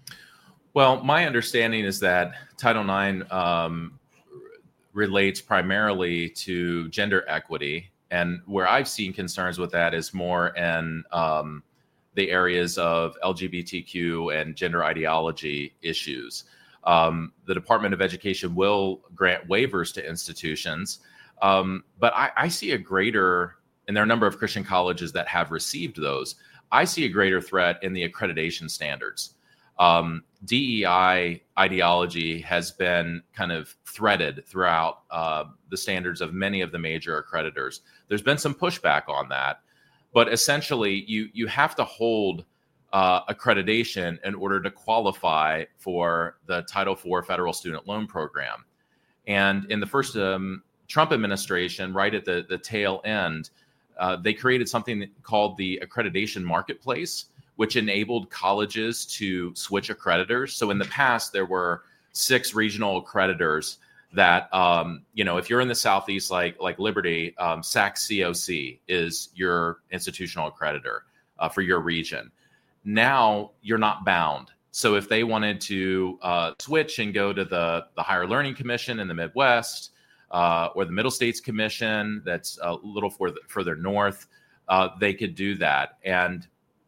C: Well, my understanding is that Title nine um, relates primarily to gender equity, and where I've seen concerns with that is more in um, the areas of L G B T Q and gender ideology issues. Um, the Department of Education will grant waivers to institutions, um, but I, I see a greater, and there are a number of Christian colleges that have received those. I see a greater threat in the accreditation standards. Um, D E I ideology has been kind of threaded throughout uh, the standards of many of the major accreditors. There's been some pushback on that. But essentially, you you have to hold uh, accreditation in order to qualify for the Title four federal student loan program. And in the first um, Trump administration, right at the, the tail end, uh, they created something called the accreditation marketplace, which enabled colleges to switch accreditors. So in the past, there were six regional accreditors that, um, you know, if you're in the Southeast, like like Liberty, um, S A C C O C is your institutional accreditor uh, for your region. Now you're not bound. So if they wanted to uh, switch and go to the, the Higher Learning Commission in the Midwest uh, or the Middle States Commission that's a little further, further north, uh, they could do that. And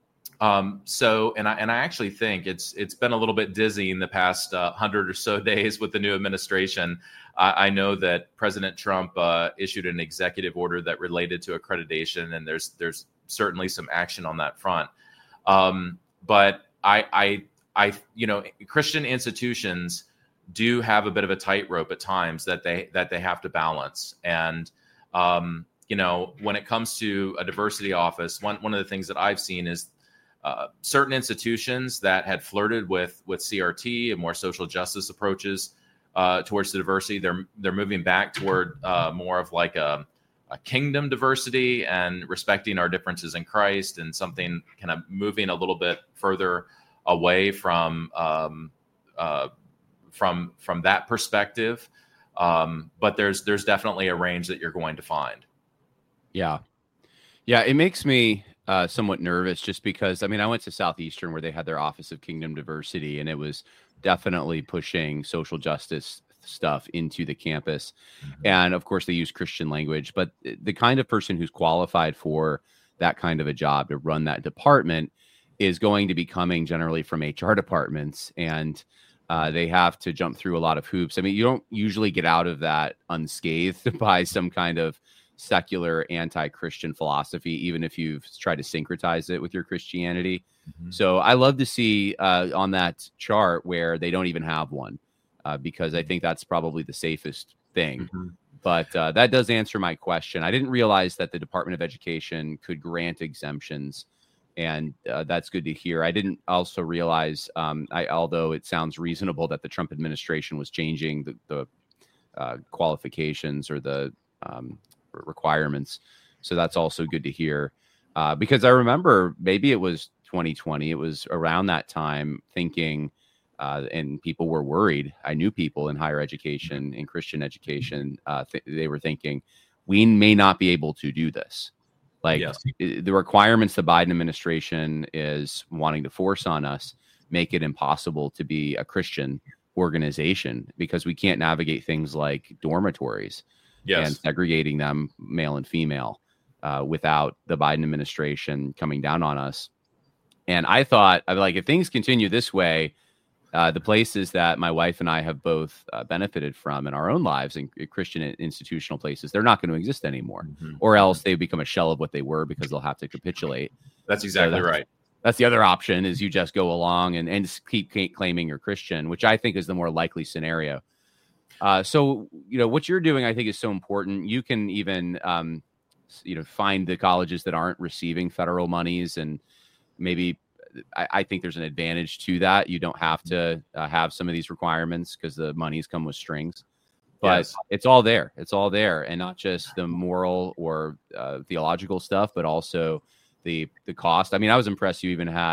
C: Um, so, and I, and I actually think it's, it's been a little bit dizzying the past uh, hundred or so days with the new administration. I, I know that President Trump uh, issued an executive order that related to accreditation, and there's, there's certainly some action on that front. Um, but I, I, I, you know, Christian institutions do have a bit of a tightrope at times that they, that they have to balance. And, um, you know, when it comes to a diversity office, one, one of the things that I've seen is Uh, certain institutions that had flirted with with C R T and more social justice approaches uh, towards the diversity, they're they're moving back toward uh, more of like a, a kingdom diversity and respecting our differences in Christ, and something kind of moving a little bit further away from um, uh, from from that perspective. Um, but there's there's definitely a range that you're going to find.
A: Yeah, yeah, it makes me Uh, somewhat nervous, just because, I mean, I went to Southeastern where they had their Office of Kingdom Diversity, and it was definitely pushing social justice stuff into the campus. Mm-hmm. And of course, they use Christian language, but the kind of person who's qualified for that kind of a job to run that department is going to be coming generally from H R departments, and uh, they have to jump through a lot of hoops. I mean, you don't usually get out of that unscathed by some kind of secular anti-Christian philosophy, even if you've tried to syncretize it with your Christianity. Mm-hmm. So I love to see uh, on that chart where they don't even have one, uh, because I think that's probably the safest thing. Mm-hmm. But uh, that does answer my question. I didn't realize that the Department of Education could grant exemptions, and uh, that's good to hear. I didn't also realize, um, I, although it sounds reasonable that the Trump administration was changing the, the uh, qualifications or the um, requirements. So that's also good to hear, uh, because I remember maybe it was twenty twenty. It was around that time thinking, uh, and people were worried. I knew people in higher education, in Christian education, uh, th- they were thinking, we may not be able to do this. Like yes. The requirements the Biden administration is wanting to force on us make it impossible to be a Christian organization, because we can't navigate things like dormitories. Yes. And segregating them male and female uh, without the Biden administration coming down on us. And I thought, I like, if things continue this way, uh, the places that my wife and I have both uh, benefited from in our own lives, in Christian institutional places, they're not going to exist anymore, mm-hmm. or else they become a shell of what they were, because they'll have to capitulate.
C: That's exactly so that's,
A: right. That's the other option, is you just go along and, and keep, keep claiming you're Christian, which I think is the more likely scenario. Uh, so, you know, what you're doing, I think, is so important. You can even, um, you know, find the colleges that aren't receiving federal monies, and maybe I, I think there's an advantage to that. You don't have to uh, have some of these requirements, because the monies come with strings, but yes. It's all there. It's all there. And not just the moral or uh, theological stuff, but also the, the cost. I mean, I was impressed you even had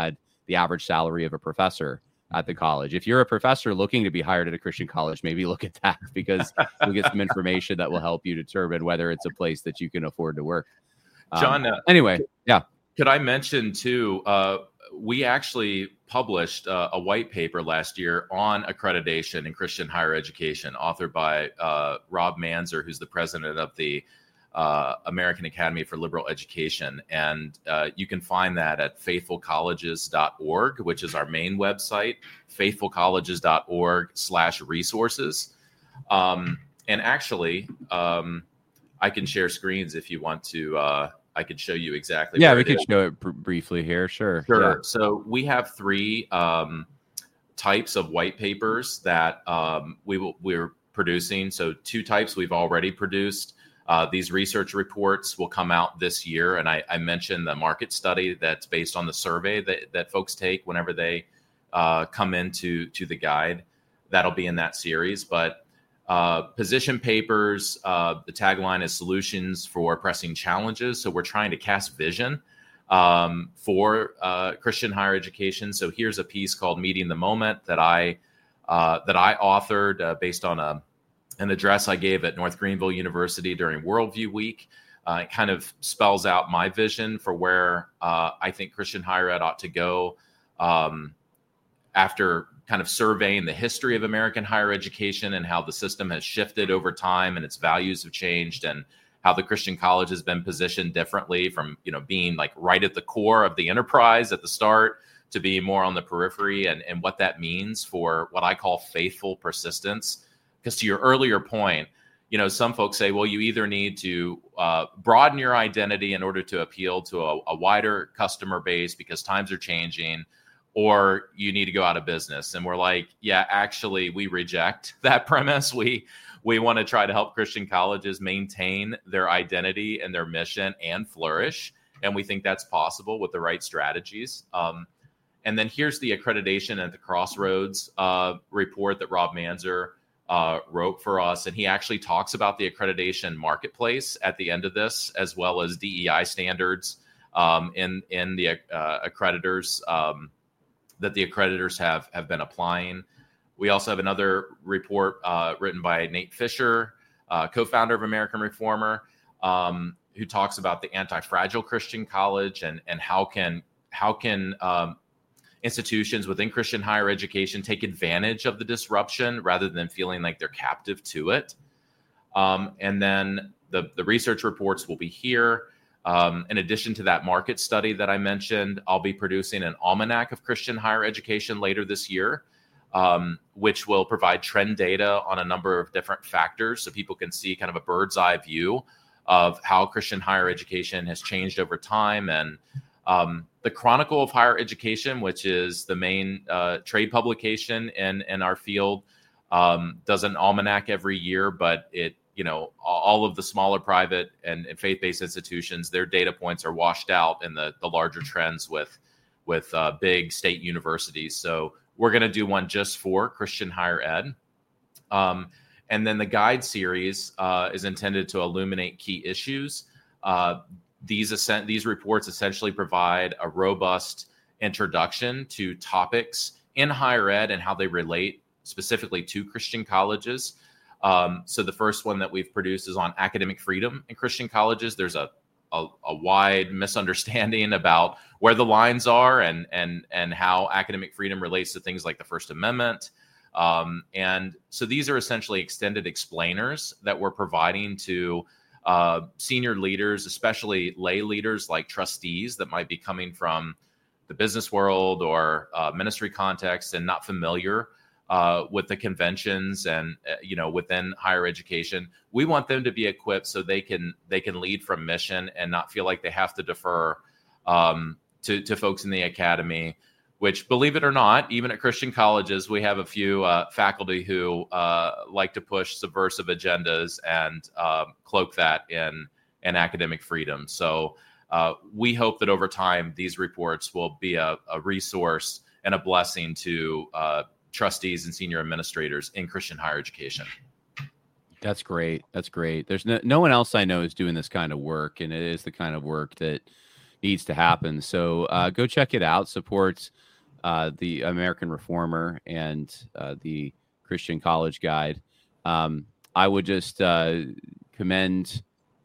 A: the average salary of a professor at the college. If you're a professor looking to be hired at a Christian college, maybe look at that, because you'll get some information that will help you determine whether it's a place that you can afford to work. Um,
C: John, uh,
A: anyway, yeah.
C: Could I mention too, uh, we actually published uh, a white paper last year on accreditation in Christian higher education, authored by uh, Rob Manzer, who's the president of the uh, American Academy for Liberal Education. And uh, you can find that at faithful colleges dot org, which is our main website, faithful colleges dot org slash resources. Um, and actually, um, I can share screens if you want to. Uh, I could show you exactly.
A: Yeah, we could is. show it br- briefly here. Sure.
C: Sure.
A: Yeah.
C: So we have three um, types of white papers that um, we will, we're producing. So two types we've already produced. Uh, these research reports will come out this year. And I, I mentioned the market study that's based on the survey that, that folks take whenever they uh, come into to the guide. That'll be in that series. But uh, position papers, uh, the tagline is solutions for pressing challenges. So we're trying to cast vision um, for uh, Christian higher education. So here's a piece called Meeting the Moment that I uh, that I authored uh, based on a an address I gave at North Greenville University during Worldview Week. Uh, it kind of spells out my vision for where uh, I think Christian higher ed ought to go um, after kind of surveying the history of American higher education and how the system has shifted over time and its values have changed, and how the Christian college has been positioned differently from, you know, being like right at the core of the enterprise at the start to be more on the periphery, and, and what that means for what I call faithful persistence. Because to your earlier point, you know, some folks say, well, you either need to uh, broaden your identity in order to appeal to a, a wider customer base because times are changing, or you need to go out of business. And we're like, yeah, actually, we reject that premise. We we want to try to help Christian colleges maintain their identity and their mission and flourish. And we think that's possible with the right strategies. Um, and then here's the accreditation at the crossroads uh, report that Rob Manzer Uh, wrote for us, and he actually talks about the accreditation marketplace at the end of this, as well as D E I standards um, in in the uh, accreditors um, that the accreditors have have been applying. We also have another report uh, written by Nate Fisher, uh, co-founder of American Reformer, um, who talks about the anti-fragile Christian college and and how can how can um, institutions within Christian higher education take advantage of the disruption rather than feeling like they're captive to it. Um, and then the, the research reports will be here. Um, in addition to that market study that I mentioned, I'll be producing an almanac of Christian higher education later this year, um, which will provide trend data on a number of different factors so people can see kind of a bird's eye view of how Christian higher education has changed over time. And Um, the Chronicle of Higher Education, which is the main uh, trade publication in, in our field, um, does an almanac every year, but it, you know, all of the smaller private and, and faith-based institutions, their data points are washed out in the, the larger trends with, with uh, big state universities. So we're going to do one just for Christian higher ed. Um, and then the guide series uh, is intended to illuminate key issues. Uh, These these reports essentially provide a robust introduction to topics in higher ed and how they relate specifically to Christian colleges. Um, so the first one that we've produced is on academic freedom in Christian colleges. There's a, a, a wide misunderstanding about where the lines are and, and, and how academic freedom relates to things like the First Amendment. Um, and so these are essentially extended explainers that we're providing to Uh, senior leaders, especially lay leaders like trustees that might be coming from the business world or uh, ministry context and not familiar uh, with the conventions and uh, you know within higher education. We want them to be equipped so they can they can lead from mission and not feel like they have to defer um, to to folks in the academy. Which, believe it or not, even at Christian colleges, we have a few uh, faculty who uh, like to push subversive agendas and uh, cloak that in, in academic freedom. So uh, we hope that over time, these reports will be a, a resource and a blessing to uh, trustees and senior administrators in Christian higher education.
A: That's great. That's great. There's no, no one else I know is doing this kind of work, and it is the kind of work that needs to happen. So uh, go check it out. Supports uh, the American Reformer and uh, the Christian College Guide. Um, I would just uh, commend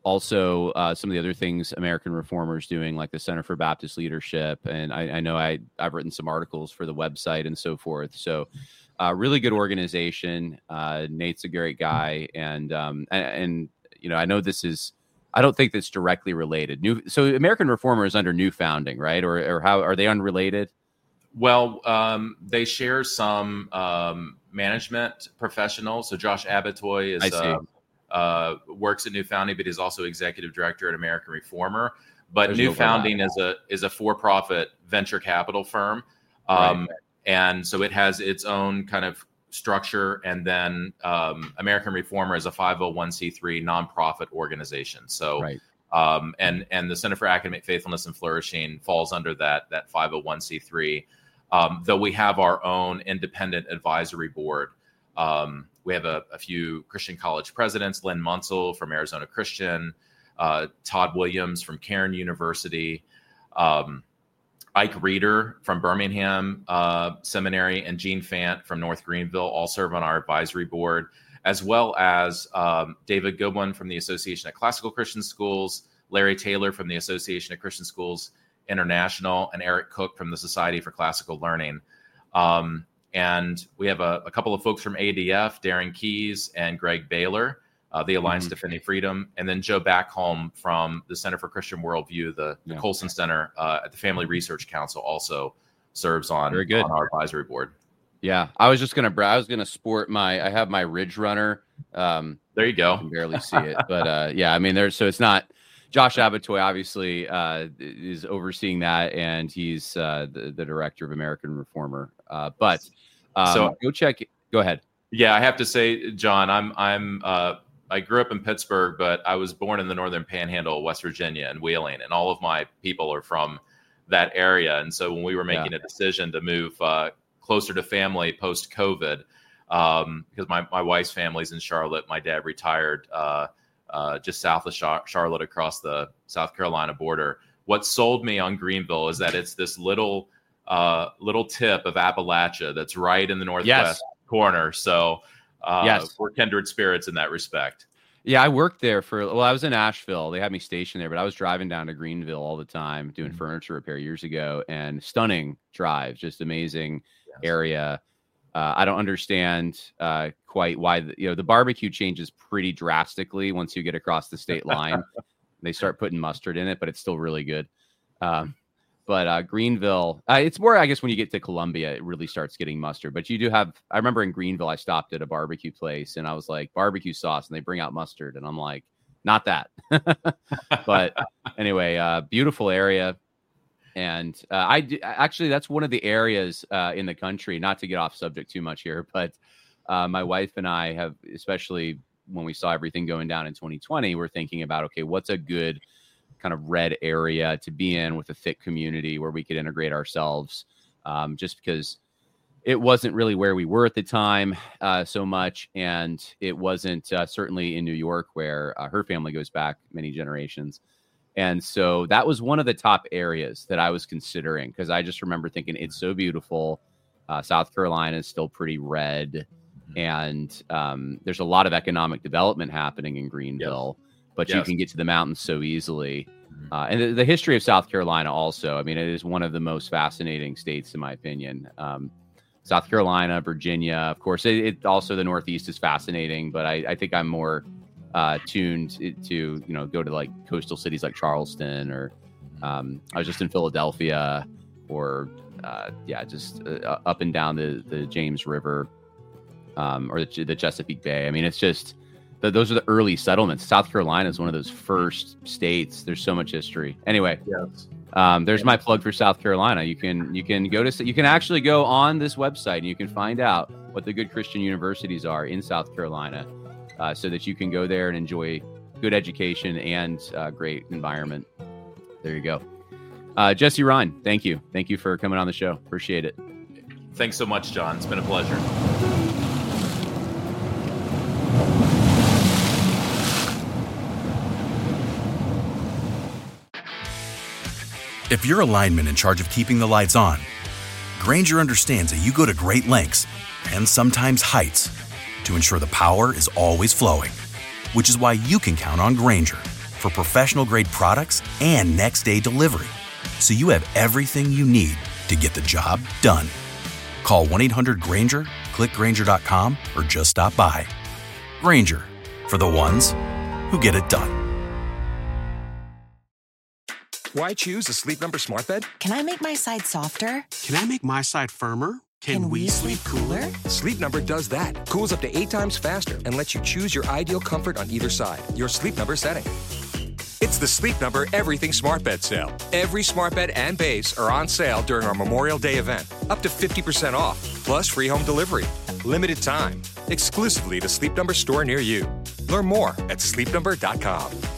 A: also uh, some of the other things American Reformer is doing, like the Center for Baptist Leadership. And I, I know I, I've written some articles for the website and so forth. So uh, really good organization. Uh, Nate's a great guy. And, um, and, and, you know, I know this is, I don't think that's directly related. New, so American Reformer is under New Founding, right? Or, or how are they unrelated?
C: Well, um, they share some um, management professionals. So Josh Abitoy is uh, uh, works at New Founding, but he's also executive director at American Reformer. But There's New no Founding is a is a for-profit venture capital firm, um, right. and so it has its own kind of structure. And then um, American Reformer is a five oh one c three nonprofit organization. So. Right. Um, and and the Center for Academic Faithfulness and Flourishing falls under that that five oh one c three. Um, though we have our own independent advisory board. Um, we have a, a few Christian college presidents: Lynn Munsell from Arizona Christian, uh, Todd Williams from Cairn University, um, Ike Reeder from Birmingham uh, Seminary, and Gene Fant from North Greenville all serve on our advisory board, as well as um, David Goodwin from the Association of Classical Christian Schools, Larry Taylor from the Association of Christian Schools International, and Eric Cook from the Society for Classical Learning. Um, and we have a, a couple of folks from A D F, Darren Keys and Greg Baylor, uh, the Alliance mm-hmm. Defending Freedom, and then Joe Backholm from the Center for Christian Worldview, the, the yeah. Colson Center uh, at the Family Research Council, also serves on,
A: Very good.
C: on our advisory board.
A: Yeah, I was just gonna. I was gonna sport my. I have my Ridge Runner. Um,
C: there you go.
A: You can barely see it, but uh, yeah, I mean, there's so it's not. Josh Abitoy obviously uh, is overseeing that, and he's uh, the, the director of American Reformer. Uh, but um, so go check. Go ahead.
C: Yeah, I have to say, John, I'm I'm uh, I grew up in Pittsburgh, but I was born in the Northern Panhandle, West Virginia, and Wheeling, and all of my people are from that area. And so when we were making yeah. a decision to move uh, closer to family post COVID, um, because my my wife's family's in Charlotte, my dad retired. Uh, Uh, just south of Char- Charlotte across the South Carolina border. What sold me on Greenville is that it's this little uh, little tip of Appalachia that's right in the northwest yes. corner. So uh, yes. we're kindred spirits in that respect.
A: Yeah, I worked there for, well, I was in Asheville. They had me stationed there, but I was driving down to Greenville all the time doing mm-hmm. furniture repair years ago, and stunning drive, just amazing yes. area. Uh, I don't understand uh, quite why the, you know the barbecue changes pretty drastically once you get across the state line. They start putting mustard in it, but it's still really good. Um, but uh, Greenville, uh, it's more, I guess, when you get to Columbia, it really starts getting mustard. But you do have, I remember in Greenville, I stopped at a barbecue place and I was like, barbecue sauce, and they bring out mustard, and I'm like, not that. But anyway, uh, beautiful area. And uh, I d- actually, that's one of the areas uh, in the country, not to get off subject too much here, but uh, my wife and I have, especially when we saw everything going down in twenty twenty, we're thinking about, okay, what's a good kind of red area to be in with a thick community where we could integrate ourselves, um, just because it wasn't really where we were at the time uh, so much. And it wasn't uh, certainly in New York, where uh, her family goes back many generations. And so that was one of the top areas that I was considering, because I just remember thinking it's so beautiful. Uh, South Carolina is still pretty red. And um, there's a lot of economic development happening in Greenville, yes. but yes. you can get to the mountains so easily. Uh, and the, the history of South Carolina also, I mean, it is one of the most fascinating states, in my opinion. Um, South Carolina, Virginia, of course, it, it also the Northeast is fascinating, but I, I think I'm more uh, tuned to, you know, go to like coastal cities like Charleston, or um, I was just in Philadelphia, or uh, yeah, just uh, up and down the, the James River. Um, or the, the Chesapeake Bay. I mean, it's just, the, those are the early settlements. South Carolina is one of those first states. There's so much history. Anyway, yes. um, there's my plug for South Carolina. You can you can go to you can actually go on this website and you can find out what the good Christian universities are in South Carolina, uh, so that you can go there and enjoy good education and uh, great environment. There you go. Uh, Jesse Ryan, thank you. Thank you for coming on the show. Appreciate it.
C: Thanks so much, John. It's been a pleasure.
D: If you're a lineman in charge of keeping the lights on, Grainger understands that you go to great lengths, and sometimes heights, to ensure the power is always flowing. Which is why you can count on Grainger for professional-grade products and next-day delivery. So you have everything you need to get the job done. Call one eight hundred Grainger, click Grainger dot com, or just stop by. Grainger, for the ones who get it done.
E: Why choose a Sleep Number smart bed?
F: Can I make my side softer?
G: Can I make my side firmer?
F: Can, Can we, we sleep cooler?
E: Sleep Number does that. Cools up to eight times faster and lets you choose your ideal comfort on either side. Your Sleep Number setting. It's the Sleep Number Everything Smart Bed sale. Every smart bed and base are on sale during our Memorial Day event. Up to fifty percent off, plus free home delivery. Limited time. Exclusively at a Sleep Number store near you. Learn more at sleep number dot com.